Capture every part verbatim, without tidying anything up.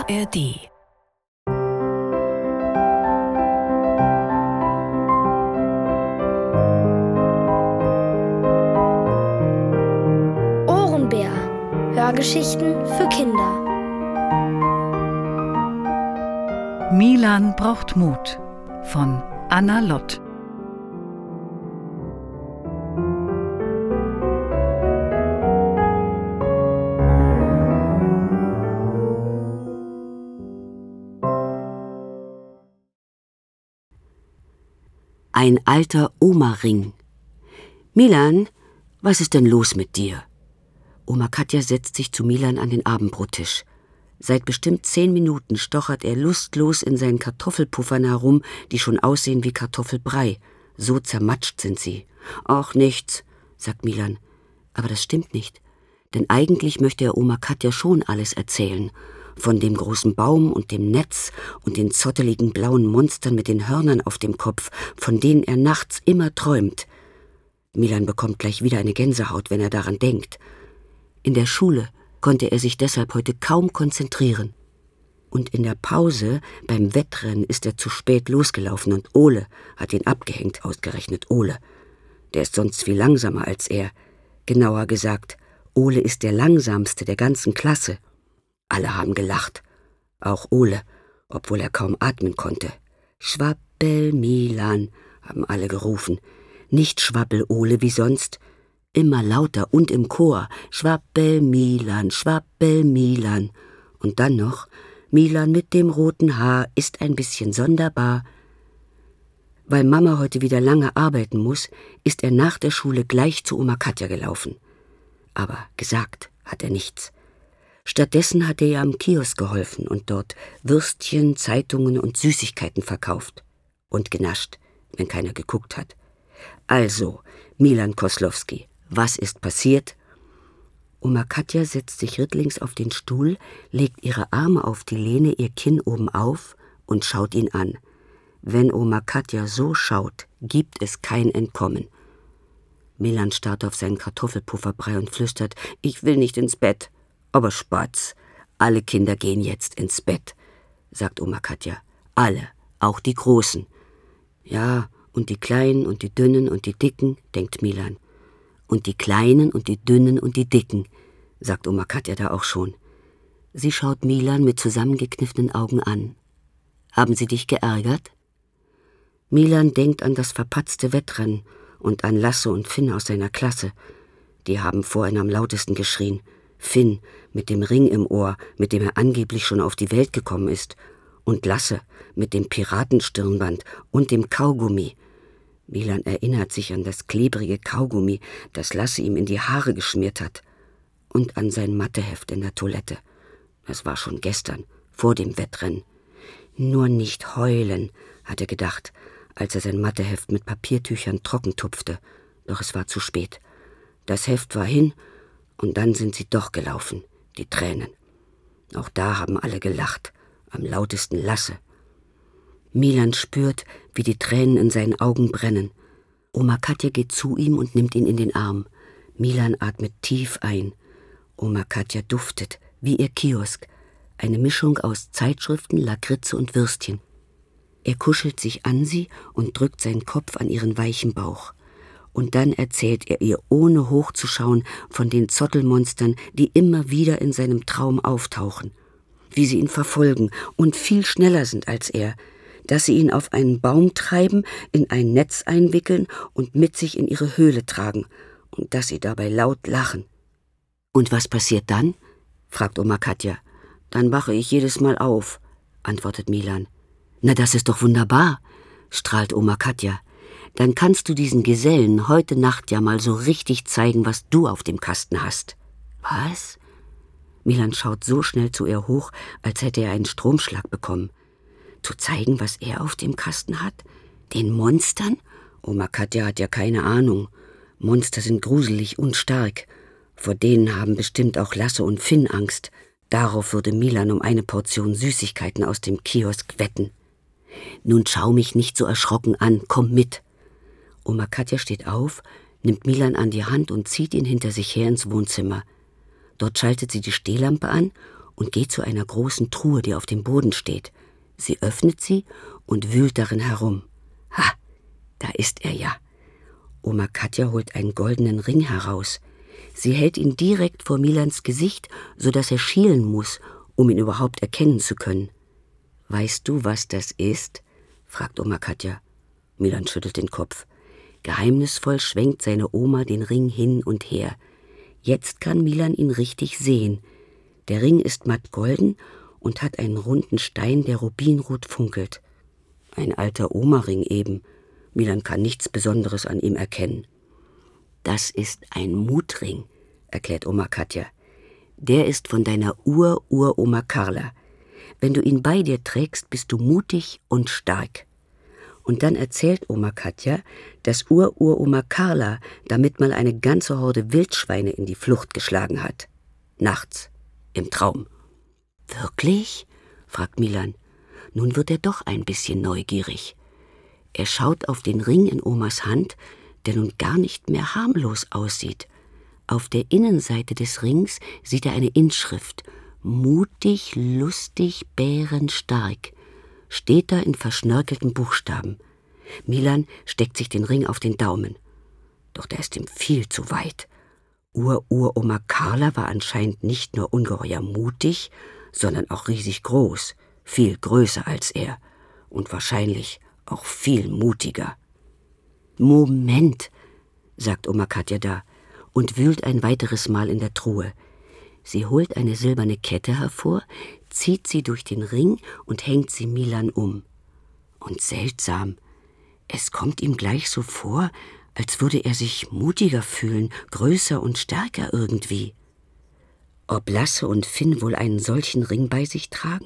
A R D. Ohrenbär. Hörgeschichten für Kinder. Milan braucht Mut von Anna Lott. Ein alter Oma-Ring. Milan, was ist denn los mit dir? Oma Katja setzt sich zu Milan an den Abendbrottisch. Seit bestimmt zehn Minuten stochert er lustlos in seinen Kartoffelpuffern herum, die schon aussehen wie Kartoffelbrei. So zermatscht sind sie. »Ach, nichts«, sagt Milan. Aber das stimmt nicht. Denn eigentlich möchte er Oma Katja schon alles erzählen. Von dem großen Baum und dem Netz und den zotteligen blauen Monstern mit den Hörnern auf dem Kopf, von denen er nachts immer träumt. Milan bekommt gleich wieder eine Gänsehaut, wenn er daran denkt. In der Schule konnte er sich deshalb heute kaum konzentrieren. Und in der Pause beim Wettrennen ist er zu spät losgelaufen und Ole hat ihn abgehängt, ausgerechnet Ole. Der ist sonst viel langsamer als er. Genauer gesagt, Ole ist der langsamste der ganzen Klasse. Alle haben gelacht, auch Ole, obwohl er kaum atmen konnte. »Schwabbel, Milan«, haben alle gerufen. Nicht Schwabbel, Ole wie sonst, immer lauter und im Chor. »Schwabbel, Milan, Schwabbel, Milan«. Und dann noch, »Milan mit dem roten Haar ist ein bisschen sonderbar«. Weil Mama heute wieder lange arbeiten muss, ist er nach der Schule gleich zu Oma Katja gelaufen. Aber gesagt hat er nichts. Stattdessen hat er ihr am Kiosk geholfen und dort Würstchen, Zeitungen und Süßigkeiten verkauft. Und genascht, wenn keiner geguckt hat. Also, Milan Koslowski, was ist passiert? Oma Katja setzt sich rittlings auf den Stuhl, legt ihre Arme auf die Lehne, ihr Kinn oben auf und schaut ihn an. Wenn Oma Katja so schaut, gibt es kein Entkommen. Milan starrt auf seinen Kartoffelpufferbrei und flüstert, »Ich will nicht ins Bett.« »Aber Spatz, alle Kinder gehen jetzt ins Bett«, sagt Oma Katja. »Alle, auch die Großen.« »Ja, und die Kleinen und die Dünnen und die Dicken«, denkt Milan. »Und die Kleinen und die Dünnen und die Dicken«, sagt Oma Katja da auch schon. Sie schaut Milan mit zusammengekniffenen Augen an. »Haben sie dich geärgert?« Milan denkt an das verpatzte Wettrennen und an Lasse und Finn aus seiner Klasse. Die haben vorhin am lautesten geschrien. Finn mit dem Ring im Ohr, mit dem er angeblich schon auf die Welt gekommen ist, und Lasse mit dem Piratenstirnband und dem Kaugummi. Milan erinnert sich an das klebrige Kaugummi, das Lasse ihm in die Haare geschmiert hat, und an sein Matheheft in der Toilette. Das war schon gestern, vor dem Wettrennen. Nur nicht heulen, hat er gedacht, als er sein Matheheft mit Papiertüchern trocken tupfte. Doch es war zu spät. Das Heft war hin, und dann sind sie doch gelaufen, die Tränen. Auch da haben alle gelacht, am lautesten Lasse. Milan spürt, wie die Tränen in seinen Augen brennen. Oma Katja geht zu ihm und nimmt ihn in den Arm. Milan atmet tief ein. Oma Katja duftet, wie ihr Kiosk, eine Mischung aus Zeitschriften, Lakritze und Würstchen. Er kuschelt sich an sie und drückt seinen Kopf an ihren weichen Bauch. Und dann erzählt er ihr, ohne hochzuschauen, von den Zottelmonstern, die immer wieder in seinem Traum auftauchen. Wie sie ihn verfolgen und viel schneller sind als er. Dass sie ihn auf einen Baum treiben, in ein Netz einwickeln und mit sich in ihre Höhle tragen. Und dass sie dabei laut lachen. »Und was passiert dann?« fragt Oma Katja. »Dann wache ich jedes Mal auf«, antwortet Milan. »Na, das ist doch wunderbar«, strahlt Oma Katja. »Dann kannst du diesen Gesellen heute Nacht ja mal so richtig zeigen, was du auf dem Kasten hast.« »Was?« Milan schaut so schnell zu ihr hoch, als hätte er einen Stromschlag bekommen. »Zu zeigen, was er auf dem Kasten hat? Den Monstern?« Oma Katja hat ja keine Ahnung. Monster sind gruselig und stark. Vor denen haben bestimmt auch Lasse und Finn Angst. Darauf würde Milan um eine Portion Süßigkeiten aus dem Kiosk wetten. »Nun schau mich nicht so erschrocken an, komm mit.« Oma Katja steht auf, nimmt Milan an die Hand und zieht ihn hinter sich her ins Wohnzimmer. Dort schaltet sie die Stehlampe an und geht zu einer großen Truhe, die auf dem Boden steht. Sie öffnet sie und wühlt darin herum. Ha, da ist er ja. Oma Katja holt einen goldenen Ring heraus. Sie hält ihn direkt vor Milans Gesicht, sodass er schielen muss, um ihn überhaupt erkennen zu können. »Weißt du, was das ist?« fragt Oma Katja. Milan schüttelt den Kopf. Geheimnisvoll schwenkt seine Oma den Ring hin und her. Jetzt kann Milan ihn richtig sehen. Der Ring ist matt golden und hat einen runden Stein, der rubinrot funkelt. Ein alter Oma-Ring eben. Milan kann nichts Besonderes an ihm erkennen. »Das ist ein Mutring«, erklärt Oma Katja. »Der ist von deiner Ur-Uroma Karla. Wenn du ihn bei dir trägst, bist du mutig und stark.« Und dann erzählt Oma Katja, dass Ur-Uroma Karla damit mal eine ganze Horde Wildschweine in die Flucht geschlagen hat. Nachts, im Traum. »Wirklich?« fragt Milan. Nun wird er doch ein bisschen neugierig. Er schaut auf den Ring in Omas Hand, der nun gar nicht mehr harmlos aussieht. Auf der Innenseite des Rings sieht er eine Inschrift: »Mutig, lustig, bärenstark«, steht da in verschnörkelten Buchstaben. Milan steckt sich den Ring auf den Daumen. Doch der ist ihm viel zu weit. Ur-Uroma Karla war anscheinend nicht nur ungeheuer mutig, sondern auch riesig groß, viel größer als er und wahrscheinlich auch viel mutiger. »Moment«, sagt Oma Katja da und wühlt ein weiteres Mal in der Truhe. Sie holt eine silberne Kette hervor, zieht sie durch den Ring und hängt sie Milan um. Und seltsam, es kommt ihm gleich so vor, als würde er sich mutiger fühlen, größer und stärker irgendwie. Ob Lasse und Finn wohl einen solchen Ring bei sich tragen?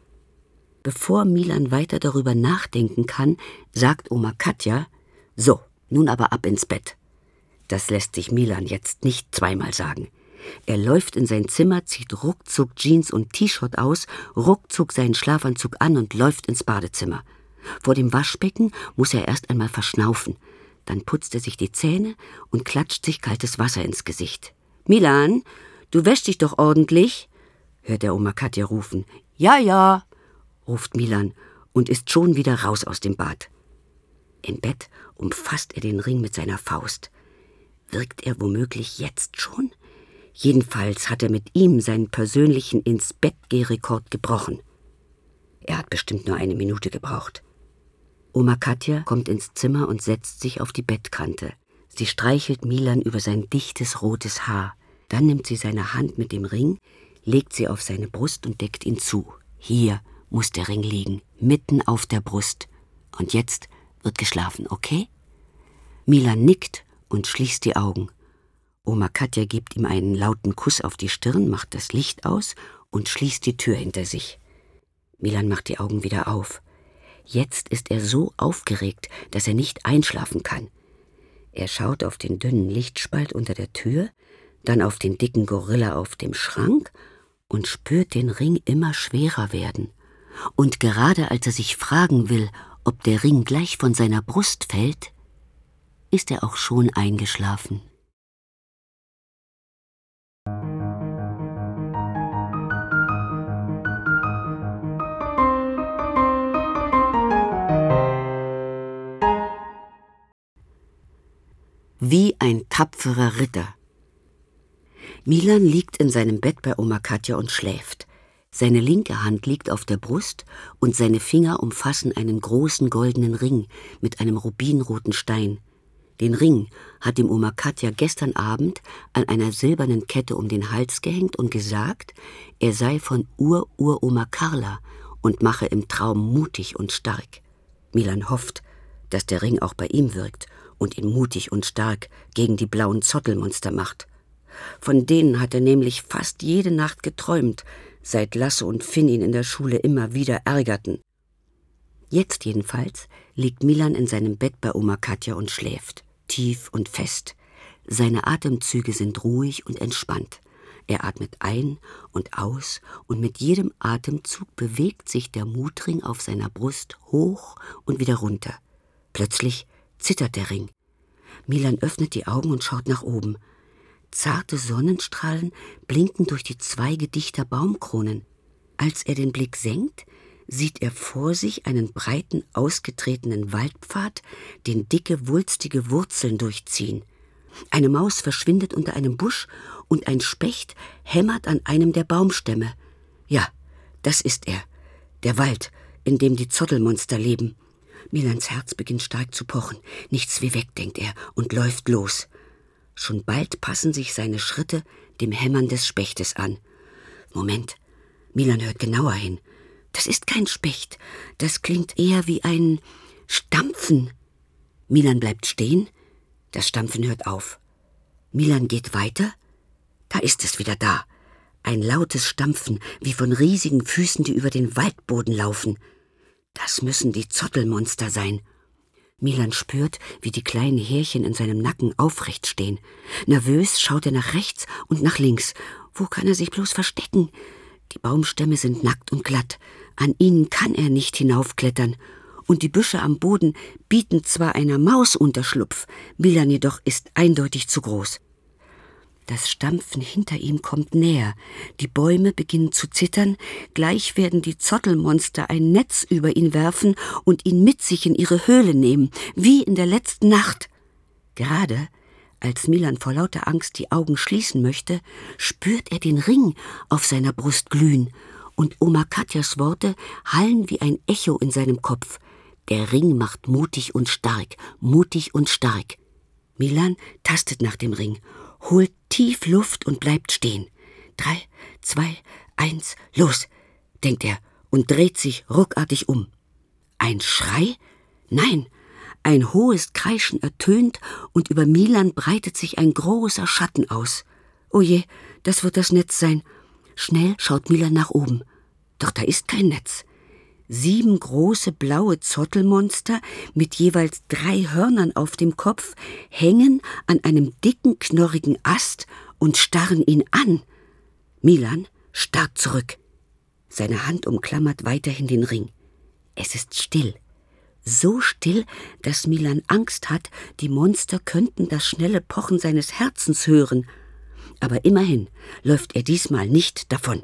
Bevor Milan weiter darüber nachdenken kann, sagt Oma Katja: »So, nun aber ab ins Bett.« Das lässt sich Milan jetzt nicht zweimal sagen. Er läuft in sein Zimmer, zieht ruckzuck Jeans und T-Shirt aus, ruckzuck seinen Schlafanzug an und läuft ins Badezimmer. Vor dem Waschbecken muss er erst einmal verschnaufen. Dann putzt er sich die Zähne und klatscht sich kaltes Wasser ins Gesicht. »Milan, du wäschst dich doch ordentlich«, hört er Oma Katja rufen. »Ja, ja«, ruft Milan und ist schon wieder raus aus dem Bad. Im Bett umfasst er den Ring mit seiner Faust. Wirkt er womöglich jetzt schon? Jedenfalls hat er mit ihm seinen persönlichen Ins-Bett-Geh-Rekord gebrochen. Er hat bestimmt nur eine Minute gebraucht. Oma Katja kommt ins Zimmer und setzt sich auf die Bettkante. Sie streichelt Milan über sein dichtes, rotes Haar. Dann nimmt sie seine Hand mit dem Ring, legt sie auf seine Brust und deckt ihn zu. Hier muss der Ring liegen, mitten auf der Brust. Und jetzt wird geschlafen, okay? Milan nickt und schließt die Augen. Oma Katja gibt ihm einen lauten Kuss auf die Stirn, macht das Licht aus und schließt die Tür hinter sich. Milan macht die Augen wieder auf. Jetzt ist er so aufgeregt, dass er nicht einschlafen kann. Er schaut auf den dünnen Lichtspalt unter der Tür, dann auf den dicken Gorilla auf dem Schrank und spürt den Ring immer schwerer werden. Und gerade als er sich fragen will, ob der Ring gleich von seiner Brust fällt, ist er auch schon eingeschlafen. Wie ein tapferer Ritter. Milan liegt in seinem Bett bei Oma Katja und schläft. Seine linke Hand liegt auf der Brust und seine Finger umfassen einen großen goldenen Ring mit einem rubinroten Stein. Den Ring hat ihm Oma Katja gestern Abend an einer silbernen Kette um den Hals gehängt und gesagt, er sei von Ur-Uroma Karla und mache im Traum mutig und stark. Milan hofft, dass der Ring auch bei ihm wirkt und ihn mutig und stark gegen die blauen Zottelmonster macht. Von denen hat er nämlich fast jede Nacht geträumt, seit Lasse und Finn ihn in der Schule immer wieder ärgerten. Jetzt jedenfalls liegt Milan in seinem Bett bei Oma Katja und schläft, tief und fest. Seine Atemzüge sind ruhig und entspannt. Er atmet ein und aus und mit jedem Atemzug bewegt sich der Mutring auf seiner Brust hoch und wieder runter. Plötzlich zittert der Ring. Milan öffnet die Augen und schaut nach oben. Zarte Sonnenstrahlen blinken durch die Zweige dichter Baumkronen. Als er den Blick senkt, sieht er vor sich einen breiten, ausgetretenen Waldpfad, den dicke, wulstige Wurzeln durchziehen. Eine Maus verschwindet unter einem Busch und ein Specht hämmert an einem der Baumstämme. Ja, das ist er, der Wald, in dem die Zottelmonster leben. Milans Herz beginnt stark zu pochen. Nichts wie weg, denkt er, und läuft los. Schon bald passen sich seine Schritte dem Hämmern des Spechtes an. Moment, Milan hört genauer hin. Das ist kein Specht, das klingt eher wie ein Stampfen. Milan bleibt stehen, das Stampfen hört auf. Milan geht weiter, da ist es wieder da. Ein lautes Stampfen, wie von riesigen Füßen, die über den Waldboden laufen. Das müssen die Zottelmonster sein. Milan spürt, wie die kleinen Härchen in seinem Nacken aufrecht stehen. Nervös schaut er nach rechts und nach links. Wo kann er sich bloß verstecken? Die Baumstämme sind nackt und glatt. An ihnen kann er nicht hinaufklettern. Und die Büsche am Boden bieten zwar einer Maus Unterschlupf, Milan jedoch ist eindeutig zu groß. Das Stampfen hinter ihm kommt näher. Die Bäume beginnen zu zittern. Gleich werden die Zottelmonster ein Netz über ihn werfen und ihn mit sich in ihre Höhle nehmen, wie in der letzten Nacht. Gerade als Milan vor lauter Angst die Augen schließen möchte, spürt er den Ring auf seiner Brust glühen. Und Oma Katjas Worte hallen wie ein Echo in seinem Kopf. Der Ring macht mutig und stark, mutig und stark. Milan tastet nach dem Ring, holt tief Luft und bleibt stehen. Drei, zwei, eins, los, denkt er und dreht sich ruckartig um. Ein Schrei? Nein, ein hohes Kreischen ertönt und über Milan breitet sich ein großer Schatten aus. Oh je, das wird das Netz sein. Schnell schaut Milan nach oben. Doch da ist kein Netz. Sieben große blaue Zottelmonster mit jeweils drei Hörnern auf dem Kopf hängen an einem dicken, knorrigen Ast und starren ihn an. Milan starrt zurück. Seine Hand umklammert weiterhin den Ring. Es ist still. So still, dass Milan Angst hat, die Monster könnten das schnelle Pochen seines Herzens hören. Aber immerhin läuft er diesmal nicht davon.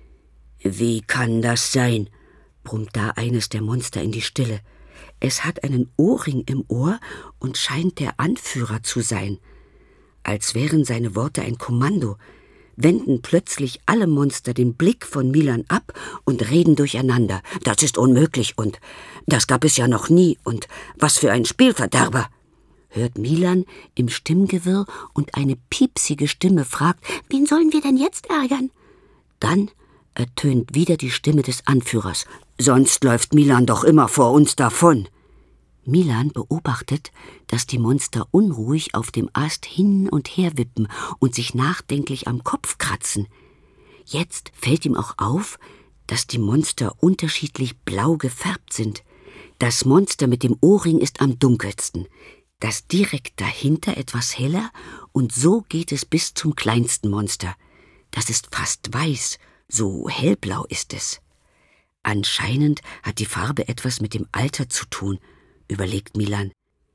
»Wie kann das sein?« brummt da eines der Monster in die Stille. Es hat einen Ohrring im Ohr und scheint der Anführer zu sein. Als wären seine Worte ein Kommando, wenden plötzlich alle Monster den Blick von Milan ab und reden durcheinander. Das ist unmöglich und das gab es ja noch nie und was für ein Spielverderber. Hört Milan im Stimmgewirr und eine piepsige Stimme fragt, wen sollen wir denn jetzt ärgern? Dann ertönt wieder die Stimme des Anführers. Sonst läuft Milan doch immer vor uns davon. Milan beobachtet, dass die Monster unruhig auf dem Ast hin und her wippen und sich nachdenklich am Kopf kratzen. Jetzt fällt ihm auch auf, dass die Monster unterschiedlich blau gefärbt sind. Das Monster mit dem Ohrring ist am dunkelsten, das direkt dahinter etwas heller und so geht es bis zum kleinsten Monster. Das ist fast weiß, so hellblau ist es. Anscheinend hat die Farbe etwas mit dem Alter zu tun, überlegt Milan.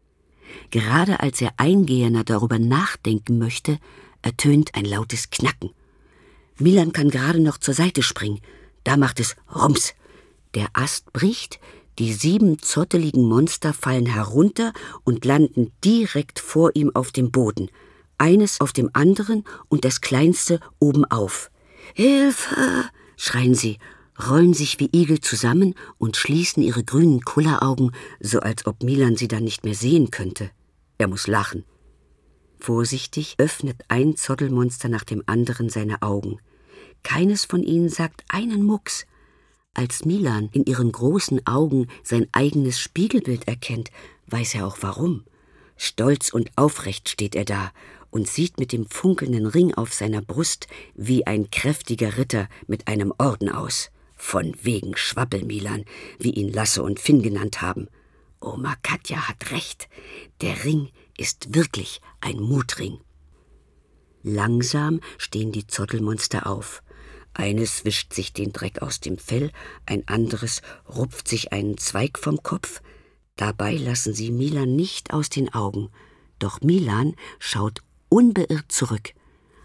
Gerade als er eingehender darüber nachdenken möchte, ertönt ein lautes Knacken. Milan kann gerade noch zur Seite springen. Da macht es Rums. Der Ast bricht, die sieben zotteligen Monster fallen herunter und landen direkt vor ihm auf dem Boden. Eines auf dem anderen und das kleinste oben auf. »Hilfe!« schreien sie, rollen sich wie Igel zusammen und schließen ihre grünen Kulleraugen, so als ob Milan sie dann nicht mehr sehen könnte. Er muss lachen. Vorsichtig öffnet ein Zottelmonster nach dem anderen seine Augen. Keines von ihnen sagt einen Mucks. Als Milan in ihren großen Augen sein eigenes Spiegelbild erkennt, weiß er auch warum. Stolz und aufrecht steht er da und sieht mit dem funkelnden Ring auf seiner Brust wie ein kräftiger Ritter mit einem Orden aus. Von wegen Schwabbel-Milan, wie ihn Lasse und Finn genannt haben. Oma Katja hat recht, der Ring ist wirklich ein Mutring. Langsam stehen die Zottelmonster auf. Eines wischt sich den Dreck aus dem Fell, ein anderes rupft sich einen Zweig vom Kopf. Dabei lassen sie Milan nicht aus den Augen. Doch Milan schaut unbeirrt zurück.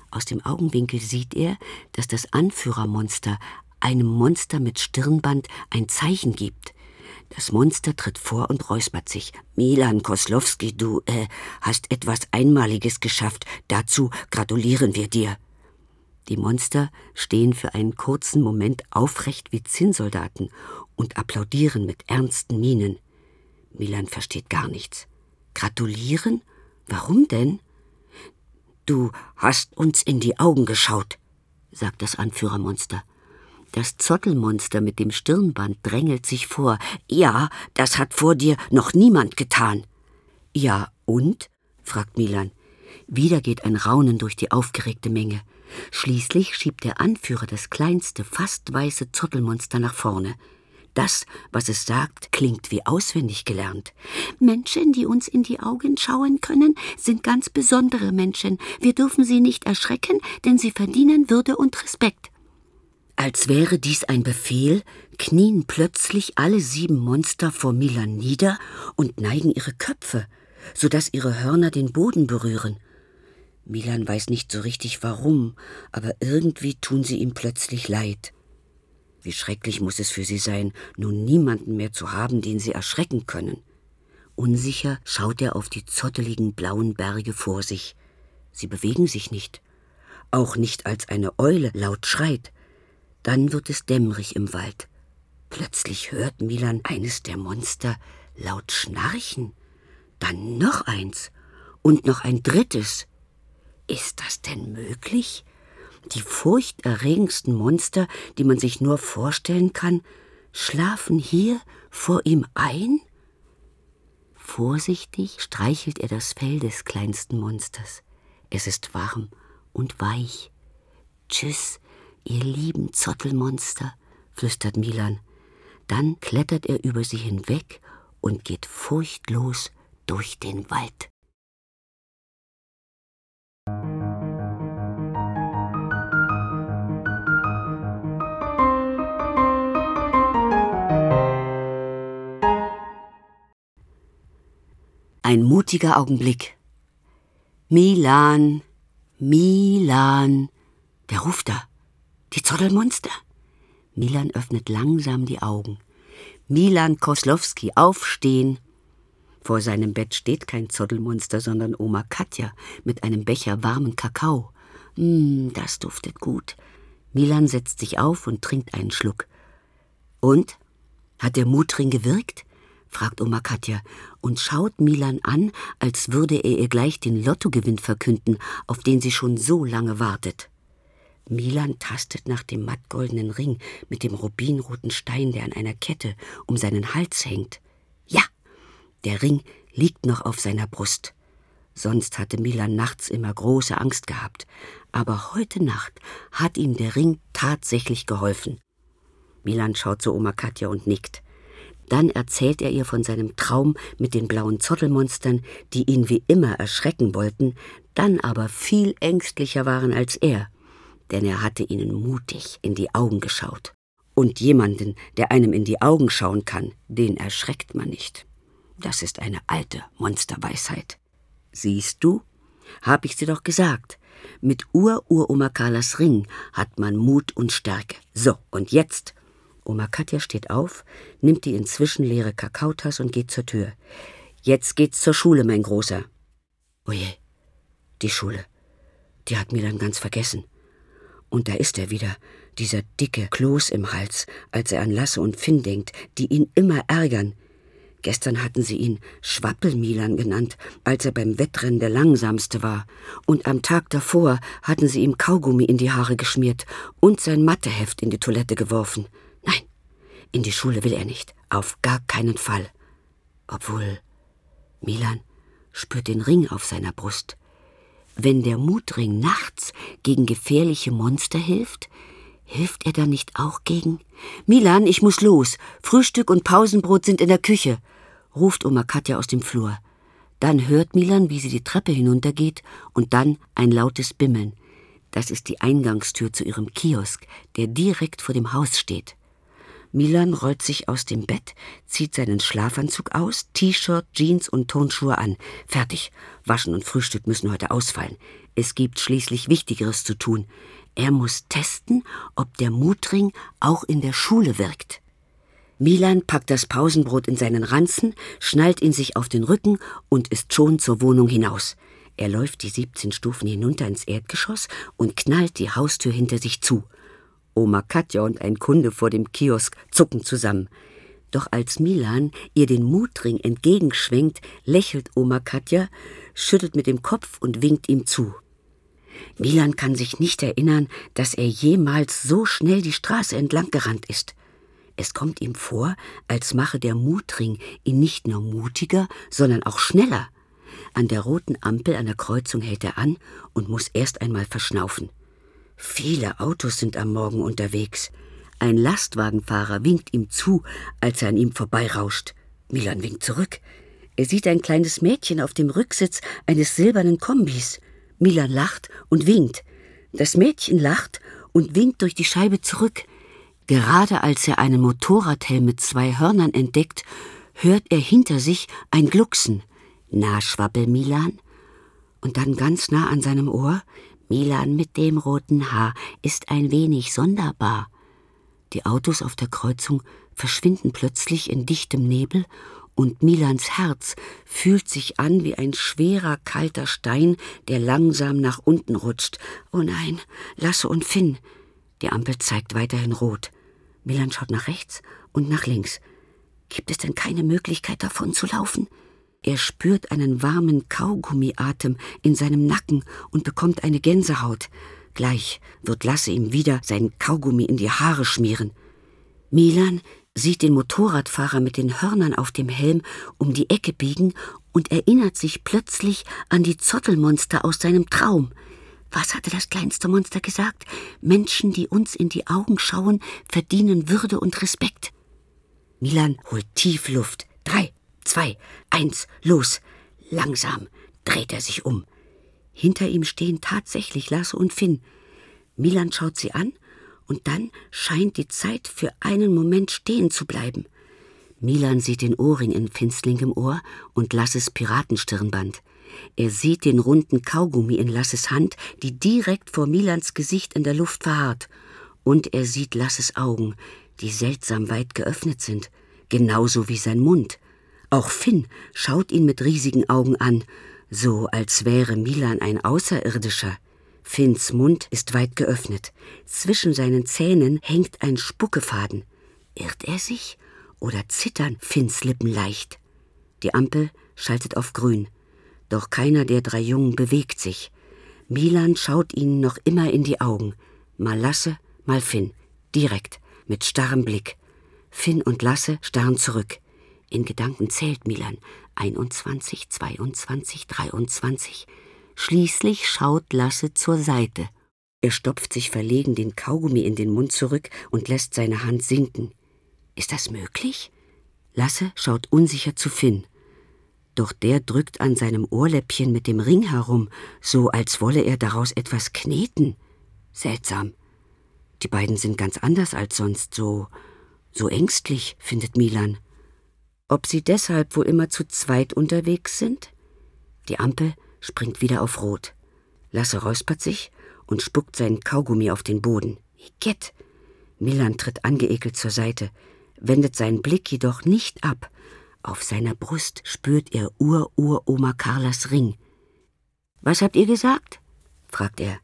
Aus dem Augenwinkel sieht er, dass das Anführermonster einem Monster mit Stirnband ein Zeichen gibt. Das Monster tritt vor und räuspert sich. »Milan Koslowski, du äh, hast etwas Einmaliges geschafft. Dazu gratulieren wir dir.« Die Monster stehen für einen kurzen Moment aufrecht wie Zinnsoldaten und applaudieren mit ernsten Mienen. Milan versteht gar nichts. »Gratulieren? Warum denn?« »Du hast uns in die Augen geschaut«, sagt das Anführermonster. Das Zottelmonster mit dem Stirnband drängelt sich vor. »Ja, das hat vor dir noch niemand getan.« »Ja, und?«, fragt Milan. Wieder geht ein Raunen durch die aufgeregte Menge. Schließlich schiebt der Anführer das kleinste, fast weiße Zottelmonster nach vorne. Das, was es sagt, klingt wie auswendig gelernt. »Menschen, die uns in die Augen schauen können, sind ganz besondere Menschen. Wir dürfen sie nicht erschrecken, denn sie verdienen Würde und Respekt.« Als wäre dies ein Befehl, knien plötzlich alle sieben Monster vor Milan nieder und neigen ihre Köpfe, sodass ihre Hörner den Boden berühren. Milan weiß nicht so richtig warum, aber irgendwie tun sie ihm plötzlich leid. Wie schrecklich muss es für sie sein, nun niemanden mehr zu haben, den sie erschrecken können. Unsicher schaut er auf die zotteligen blauen Berge vor sich. Sie bewegen sich nicht, auch nicht als eine Eule laut schreit. Dann wird es dämmerig im Wald. Plötzlich hört Milan eines der Monster laut schnarchen. Dann noch eins und noch ein drittes. Ist das denn möglich? Die furchterregendsten Monster, die man sich nur vorstellen kann, schlafen hier vor ihm ein? Vorsichtig streichelt er das Fell des kleinsten Monsters. Es ist warm und weich. »Tschüss, ihr lieben Zottelmonster«, flüstert Milan. Dann klettert er über sie hinweg und geht furchtlos durch den Wald. Ein mutiger Augenblick. »Milan, Milan«, der ruft da. Die Zottelmonster. Milan öffnet langsam die Augen. Milan Koslowski, aufstehen. Vor seinem Bett steht kein Zottelmonster, sondern Oma Katja mit einem Becher warmen Kakao. »Mm, das duftet gut.« Milan setzt sich auf und trinkt einen Schluck. »Und? Hat der Mutring gewirkt?«, fragt Oma Katja und schaut Milan an, als würde er ihr gleich den Lottogewinn verkünden, auf den sie schon so lange wartet. Milan tastet nach dem mattgoldenen Ring mit dem rubinroten Stein, der an einer Kette um seinen Hals hängt. Ja, der Ring liegt noch auf seiner Brust. Sonst hatte Milan nachts immer große Angst gehabt, aber heute Nacht hat ihm der Ring tatsächlich geholfen. Milan schaut zu Oma Katja und nickt. Dann erzählt er ihr von seinem Traum mit den blauen Zottelmonstern, die ihn wie immer erschrecken wollten, dann aber viel ängstlicher waren als er, denn er hatte ihnen mutig in die Augen geschaut. Und jemanden, der einem in die Augen schauen kann, den erschreckt man nicht. Das ist eine alte Monsterweisheit. Siehst du, hab ich dir doch gesagt, mit Ur-Uroma Carlas Ring hat man Mut und Stärke. So, und jetzt? Oma Katja steht auf, nimmt die inzwischen leere Kakaotasse und geht zur Tür. »Jetzt geht's zur Schule, mein Großer.« Oje, die Schule, die hat Milan ganz vergessen. Und da ist er wieder, dieser dicke Kloß im Hals, als er an Lasse und Finn denkt, die ihn immer ärgern. Gestern hatten sie ihn Schwappel-Milan genannt, als er beim Wettrennen der Langsamste war. Und am Tag davor hatten sie ihm Kaugummi in die Haare geschmiert und sein Matheheft in die Toilette geworfen. Nein, in die Schule will er nicht, auf gar keinen Fall. Obwohl, Milan spürt den Ring auf seiner Brust. Wenn der Mutring nachts gegen gefährliche Monster hilft, hilft er dann nicht auch gegen? »Milan, ich muss los. Frühstück und Pausenbrot sind in der Küche«, ruft Oma Katja aus dem Flur. Dann hört Milan, wie sie die Treppe hinuntergeht und dann ein lautes Bimmeln. Das ist die Eingangstür zu ihrem Kiosk, der direkt vor dem Haus steht. Milan rollt sich aus dem Bett, zieht seinen Schlafanzug aus, T-Shirt, Jeans und Turnschuhe an. Fertig. Waschen und Frühstück müssen heute ausfallen. Es gibt schließlich Wichtigeres zu tun. Er muss testen, ob der Mutring auch in der Schule wirkt. Milan packt das Pausenbrot in seinen Ranzen, schnallt ihn sich auf den Rücken und ist schon zur Wohnung hinaus. Er läuft die siebzehn Stufen hinunter ins Erdgeschoss und knallt die Haustür hinter sich zu. Oma Katja und ein Kunde vor dem Kiosk zucken zusammen. Doch als Milan ihr den Mutring entgegenschwenkt, lächelt Oma Katja, schüttelt mit dem Kopf und winkt ihm zu. Milan kann sich nicht erinnern, dass er jemals so schnell die Straße entlang gerannt ist. Es kommt ihm vor, als mache der Mutring ihn nicht nur mutiger, sondern auch schneller. An der roten Ampel an der Kreuzung hält er an und muss erst einmal verschnaufen. Viele Autos sind am Morgen unterwegs. Ein Lastwagenfahrer winkt ihm zu, als er an ihm vorbeirauscht. Milan winkt zurück. Er sieht ein kleines Mädchen auf dem Rücksitz eines silbernen Kombis. Milan lacht und winkt. Das Mädchen lacht und winkt durch die Scheibe zurück. Gerade als er einen Motorradhelm mit zwei Hörnern entdeckt, hört er hinter sich ein Glucksen. »Na, Schwabbel, Milan?« Und dann ganz nah an seinem Ohr: »Milan mit dem roten Haar ist ein wenig sonderbar.« Die Autos auf der Kreuzung verschwinden plötzlich in dichtem Nebel und Milans Herz fühlt sich an wie ein schwerer, kalter Stein, der langsam nach unten rutscht. »Oh nein, Lasse und Finn!« Die Ampel zeigt weiterhin rot. Milan schaut nach rechts und nach links. Gibt es denn keine Möglichkeit, davon zu laufen? Er spürt einen warmen Kaugummiatem in seinem Nacken und bekommt eine Gänsehaut. Gleich wird Lasse ihm wieder sein Kaugummi in die Haare schmieren. Milan sieht den Motorradfahrer mit den Hörnern auf dem Helm um die Ecke biegen und erinnert sich plötzlich an die Zottelmonster aus seinem Traum. Was hatte das kleinste Monster gesagt? Menschen, die uns in die Augen schauen, verdienen Würde und Respekt. Milan holt tief Luft. Drei, zwei, eins, los. Langsam dreht er sich um. Hinter ihm stehen tatsächlich Lasse und Finn. Milan schaut sie an und dann scheint die Zeit für einen Moment stehen zu bleiben. Milan sieht den Ohrring in Finns linkem Ohr und Lasses Piratenstirnband. Er sieht den runden Kaugummi in Lasses Hand, die direkt vor Milans Gesicht in der Luft verharrt. Und er sieht Lasses Augen, die seltsam weit geöffnet sind, genauso wie sein Mund. Auch Finn schaut ihn mit riesigen Augen an, so als wäre Milan ein Außerirdischer. Finns Mund ist weit geöffnet. Zwischen seinen Zähnen hängt ein Spuckefaden. Irrt er sich oder zittern Finns Lippen leicht? Die Ampel schaltet auf grün. Doch keiner der drei Jungen bewegt sich. Milan schaut ihnen noch immer in die Augen. Mal Lasse, mal Finn. Direkt, mit starrem Blick. Finn und Lasse starren zurück. In Gedanken zählt Milan. einundzwanzig, zweiundzwanzig, dreiundzwanzig. Schließlich schaut Lasse zur Seite. Er stopft sich verlegen den Kaugummi in den Mund zurück und lässt seine Hand sinken. Ist das möglich? Lasse schaut unsicher zu Finn. Doch der drückt an seinem Ohrläppchen mit dem Ring herum, so als wolle er daraus etwas kneten. Seltsam. Die beiden sind ganz anders als sonst, so, so ängstlich, findet Milan. Ob sie deshalb wohl immer zu zweit unterwegs sind? Die Ampel springt wieder auf Rot. Lasse räuspert sich und spuckt seinen Kaugummi auf den Boden. Igitt! Milan tritt angeekelt zur Seite, wendet seinen Blick jedoch nicht ab. Auf seiner Brust spürt er Ur-Ur-Oma Carlas Ring. »Was habt ihr gesagt?« fragt er.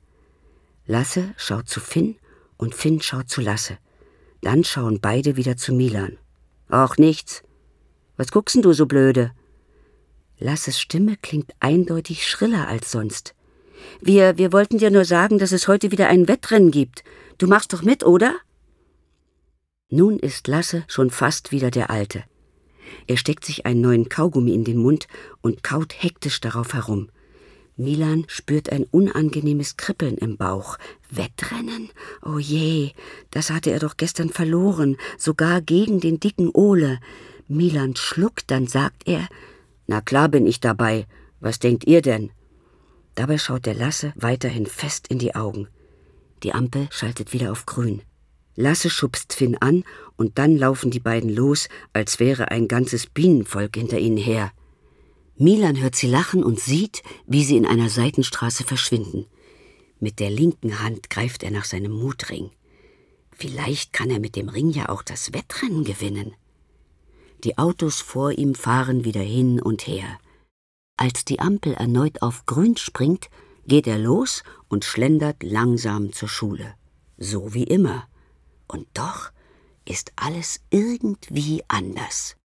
Lasse schaut zu Finn und Finn schaut zu Lasse. Dann schauen beide wieder zu Milan. »Auch nichts. Was guckst denn du so blöde?« Lasses Stimme klingt eindeutig schriller als sonst. Wir, wir wollten dir nur sagen, dass es heute wieder ein Wettrennen gibt. Du machst doch mit, oder?« Nun ist Lasse schon fast wieder der Alte. Er steckt sich einen neuen Kaugummi in den Mund und kaut hektisch darauf herum. Milan spürt ein unangenehmes Kribbeln im Bauch. Wettrennen? Oh je, das hatte er doch gestern verloren, sogar gegen den dicken Ole. Milan schluckt, dann sagt er: »Na klar bin ich dabei. Was denkt ihr denn?« Dabei schaut der Lasse weiterhin fest in die Augen. Die Ampel schaltet wieder auf grün. Lasse schubst Finn an und dann laufen die beiden los, als wäre ein ganzes Bienenvolk hinter ihnen her. Milan hört sie lachen und sieht, wie sie in einer Seitenstraße verschwinden. Mit der linken Hand greift er nach seinem Mutring. Vielleicht kann er mit dem Ring ja auch das Wettrennen gewinnen. Die Autos vor ihm fahren wieder hin und her. Als die Ampel erneut auf grün springt, geht er los und schlendert langsam zur Schule. So wie immer. Und doch ist alles irgendwie anders.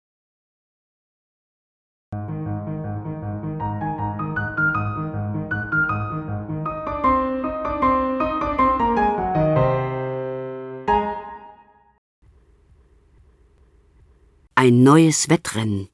Ein neues Wettrennen.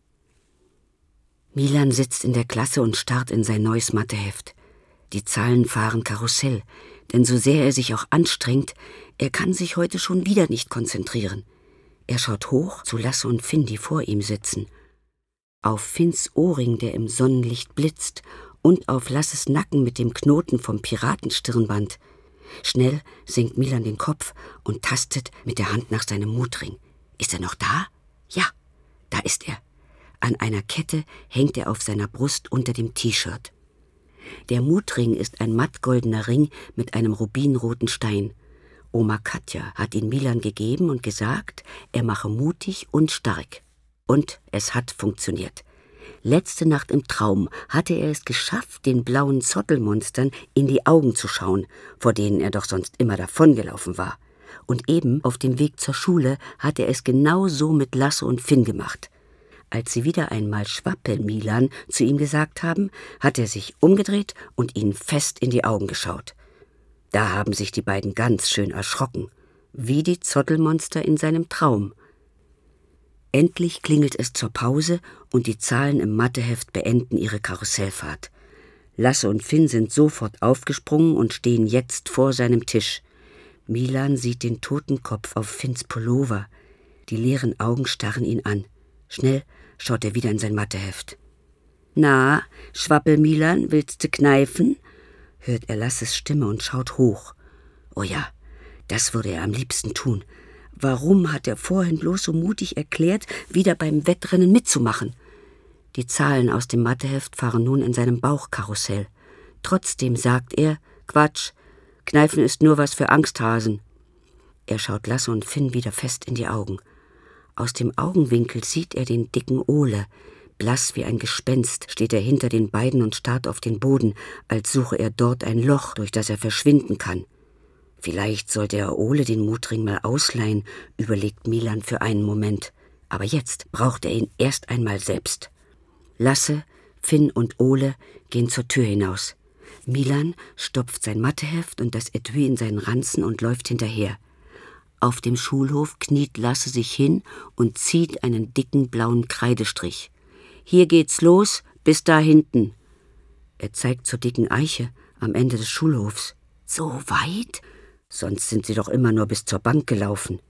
Milan sitzt in der Klasse und starrt in sein neues Matheheft. Die Zahlen fahren Karussell, denn so sehr er sich auch anstrengt, er kann sich heute schon wieder nicht konzentrieren. Er schaut hoch zu Lasse und Finn, die vor ihm sitzen. Auf Finns Ohrring, der im Sonnenlicht blitzt, und auf Lasses Nacken mit dem Knoten vom Piratenstirnband. Schnell senkt Milan den Kopf und tastet mit der Hand nach seinem Mutring. Ist er noch da? Ja, da ist er. An einer Kette hängt er auf seiner Brust unter dem T-Shirt. Der Mutring ist ein mattgoldener Ring mit einem rubinroten Stein. Oma Katja hat ihn Milan gegeben und gesagt, er mache mutig und stark. Und es hat funktioniert. Letzte Nacht im Traum hatte er es geschafft, den blauen Zottelmonstern in die Augen zu schauen, vor denen er doch sonst immer davongelaufen war. Und eben auf dem Weg zur Schule hat er es genau so mit Lasse und Finn gemacht. Als sie wieder einmal Schwappel-Milan zu ihm gesagt haben, hat er sich umgedreht und ihnen fest in die Augen geschaut. Da haben sich die beiden ganz schön erschrocken, wie die Zottelmonster in seinem Traum. Endlich klingelt es zur Pause und die Zahlen im Matheheft beenden ihre Karussellfahrt. Lasse und Finn sind sofort aufgesprungen und stehen jetzt vor seinem Tisch. Milan sieht den toten Kopf auf Finns Pullover. Die leeren Augen starren ihn an. Schnell schaut er wieder in sein Matheheft. »Na, Schwappel-Milan, willst du kneifen?« hört er Lasses Stimme und schaut hoch. Oh ja, das würde er am liebsten tun. Warum hat er vorhin bloß so mutig erklärt, wieder beim Wettrennen mitzumachen? Die Zahlen aus dem Matheheft fahren nun in seinem Bauchkarussell. Trotzdem sagt er, Quatsch, Kneifen ist nur was für Angsthasen. Er schaut Lasse und Finn wieder fest in die Augen. Aus dem Augenwinkel sieht er den dicken Ole. Blass wie ein Gespenst steht er hinter den beiden und starrt auf den Boden, als suche er dort ein Loch, durch das er verschwinden kann. Vielleicht sollte er Ole den Mutring mal ausleihen, überlegt Milan für einen Moment. Aber jetzt braucht er ihn erst einmal selbst. Lasse, Finn und Ole gehen zur Tür hinaus. Milan stopft sein Matheheft und das Etui in seinen Ranzen und läuft hinterher. Auf dem Schulhof kniet Lasse sich hin und zieht einen dicken blauen Kreidestrich. »Hier geht's los, bis da hinten.« Er zeigt zur dicken Eiche am Ende des Schulhofs. »So weit? Sonst sind sie doch immer nur bis zur Bank gelaufen.«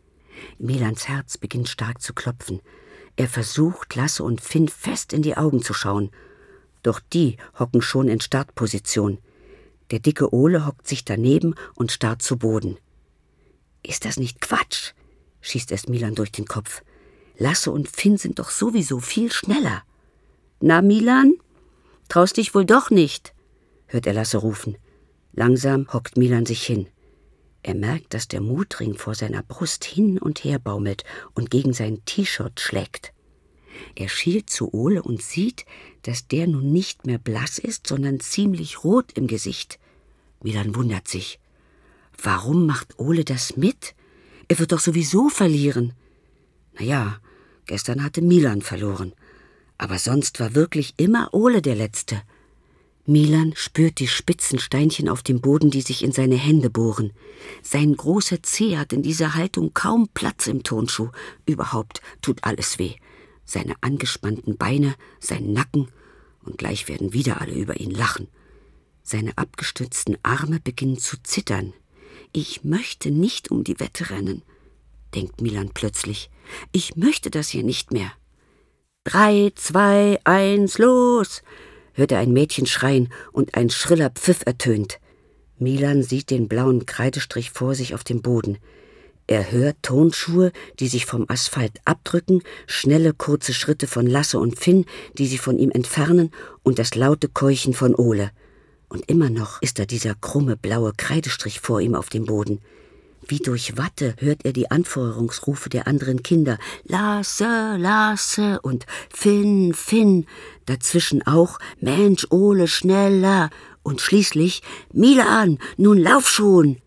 Milans Herz beginnt stark zu klopfen. Er versucht, Lasse und Finn fest in die Augen zu schauen. Doch die hocken schon in Startposition. Der dicke Ole hockt sich daneben und starrt zu Boden. »Ist das nicht Quatsch?« schießt es Milan durch den Kopf. »Lasse und Finn sind doch sowieso viel schneller.« »Na, Milan, traust dich wohl doch nicht?« hört er Lasse rufen. Langsam hockt Milan sich hin. Er merkt, dass der Mutring vor seiner Brust hin und her baumelt und gegen sein T-Shirt schlägt. Er schielt zu Ole und sieht, dass der nun nicht mehr blass ist, sondern ziemlich rot im Gesicht. Milan wundert sich. Warum macht Ole das mit? Er wird doch sowieso verlieren. Naja, gestern hatte Milan verloren. Aber sonst war wirklich immer Ole der Letzte. Milan spürt die spitzen Steinchen auf dem Boden, die sich in seine Hände bohren. Sein großer Zeh hat in dieser Haltung kaum Platz im Turnschuh. Überhaupt tut alles weh. Seine angespannten Beine, sein Nacken, und gleich werden wieder alle über ihn lachen. Seine abgestützten Arme beginnen zu zittern. »Ich möchte nicht um die Wette rennen«, denkt Milan plötzlich. »Ich möchte das hier nicht mehr.« »Drei, zwei, eins, los!« hört er ein Mädchen schreien und ein schriller Pfiff ertönt. Milan sieht den blauen Kreidestrich vor sich auf dem Boden. Er hört Turnschuhe, die sich vom Asphalt abdrücken, schnelle, kurze Schritte von Lasse und Finn, die sich von ihm entfernen, und das laute Keuchen von Ole. Und immer noch ist da dieser krumme, blaue Kreidestrich vor ihm auf dem Boden. Wie durch Watte hört er die Anfeuerungsrufe der anderen Kinder. Lasse, Lasse und Finn, Finn. Dazwischen auch Mensch, Ole, schneller. Und schließlich Milan, nun lauf schon.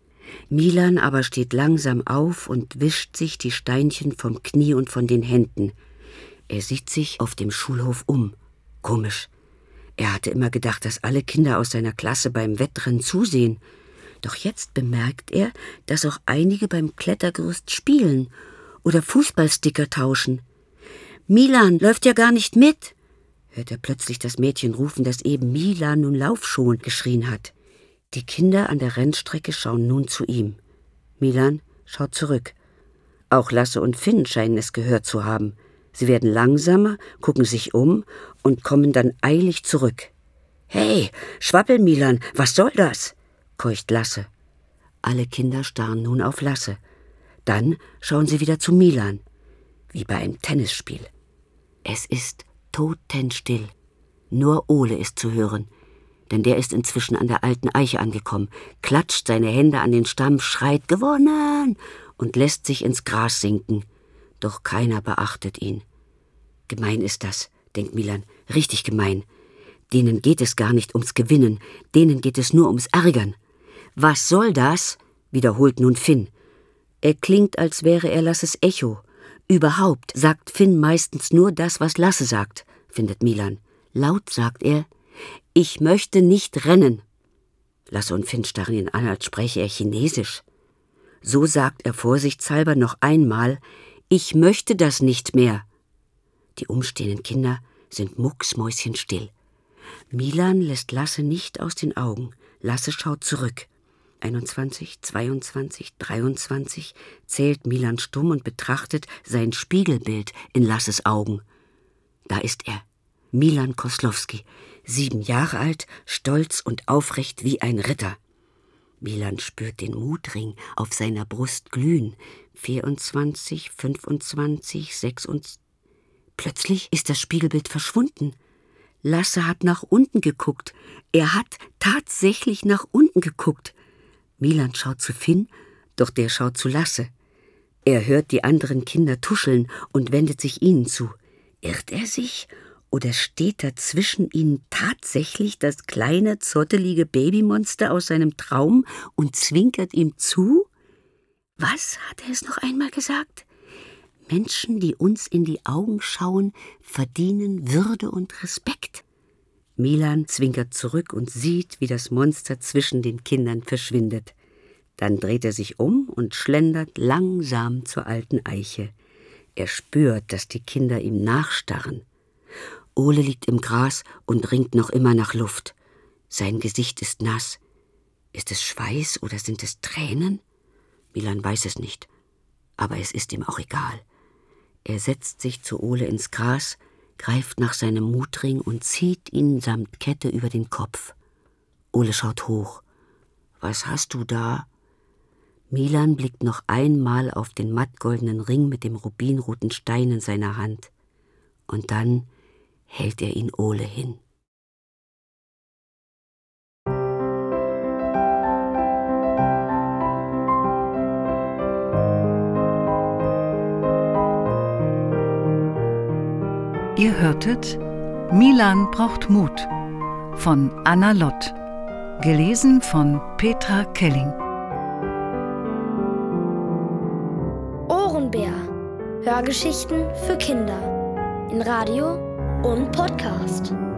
Milan aber steht langsam auf und wischt sich die Steinchen vom Knie und von den Händen. Er sieht sich auf dem Schulhof um. Komisch. Er hatte immer gedacht, dass alle Kinder aus seiner Klasse beim Wettrennen zusehen. Doch jetzt bemerkt er, dass auch einige beim Klettergerüst spielen oder Fußballsticker tauschen. »Milan läuft ja gar nicht mit«, hört er plötzlich das Mädchen rufen, das eben »Milan, nun lauf schon« geschrien hat. Die Kinder an der Rennstrecke schauen nun zu ihm. Milan schaut zurück. Auch Lasse und Finn scheinen es gehört zu haben. Sie werden langsamer, gucken sich um und kommen dann eilig zurück. »Hey, Schwappel, Milan, was soll das?« keucht Lasse. Alle Kinder starren nun auf Lasse. Dann schauen sie wieder zu Milan, wie bei einem Tennisspiel. Es ist totenstill. Nur Ole ist zu hören, denn der ist inzwischen an der alten Eiche angekommen, klatscht seine Hände an den Stamm, schreit »Gewonnen!« und lässt sich ins Gras sinken. Doch keiner beachtet ihn. Gemein ist das, denkt Milan, richtig gemein. Denen geht es gar nicht ums Gewinnen, denen geht es nur ums Ärgern. »Was soll das?« wiederholt nun Finn. Er klingt, als wäre er Lasses Echo. Überhaupt sagt Finn meistens nur das, was Lasse sagt, findet Milan. Laut sagt er, »Ich möchte nicht rennen.« Lasse und Finn starren ihn an, als spräche er Chinesisch. So sagt er vorsichtshalber noch einmal, »Ich möchte das nicht mehr.« Die umstehenden Kinder sind mucksmäuschenstill. Milan lässt Lasse nicht aus den Augen. Lasse schaut zurück. einundzwanzig, zweiundzwanzig, dreiundzwanzig zählt Milan stumm und betrachtet sein Spiegelbild in Lasses Augen. Da ist er, Milan Koslowski, sieben Jahre alt, stolz und aufrecht wie ein Ritter. Milan spürt den Mutring auf seiner Brust glühen. vierundzwanzig, fünfundzwanzig, sechsundzwanzig. Plötzlich ist das Spiegelbild verschwunden. Lasse hat nach unten geguckt. Er hat tatsächlich nach unten geguckt. Milan schaut zu Finn, doch der schaut zu Lasse. Er hört die anderen Kinder tuscheln und wendet sich ihnen zu. Irrt er sich? Oder steht da zwischen ihnen tatsächlich das kleine, zottelige Babymonster aus seinem Traum und zwinkert ihm zu? Was hat er es noch einmal gesagt? Menschen, die uns in die Augen schauen, verdienen Würde und Respekt. Milan zwinkert zurück und sieht, wie das Monster zwischen den Kindern verschwindet. Dann dreht er sich um und schlendert langsam zur alten Eiche. Er spürt, dass die Kinder ihm nachstarren. Ole liegt im Gras und ringt noch immer nach Luft. Sein Gesicht ist nass. Ist es Schweiß oder sind es Tränen? Milan weiß es nicht, aber es ist ihm auch egal. Er setzt sich zu Ole ins Gras, greift nach seinem Mutring und zieht ihn samt Kette über den Kopf. Ole schaut hoch. »Was hast du da?« Milan blickt noch einmal auf den mattgoldenen Ring mit dem rubinroten Stein in seiner Hand. Und dann hält er ihn Ole hin. Ihr hörtet Milan braucht Mut von Anna Lott, gelesen von Petra Kelling. Ohrenbär. Hörgeschichten für Kinder in Radio und Podcast.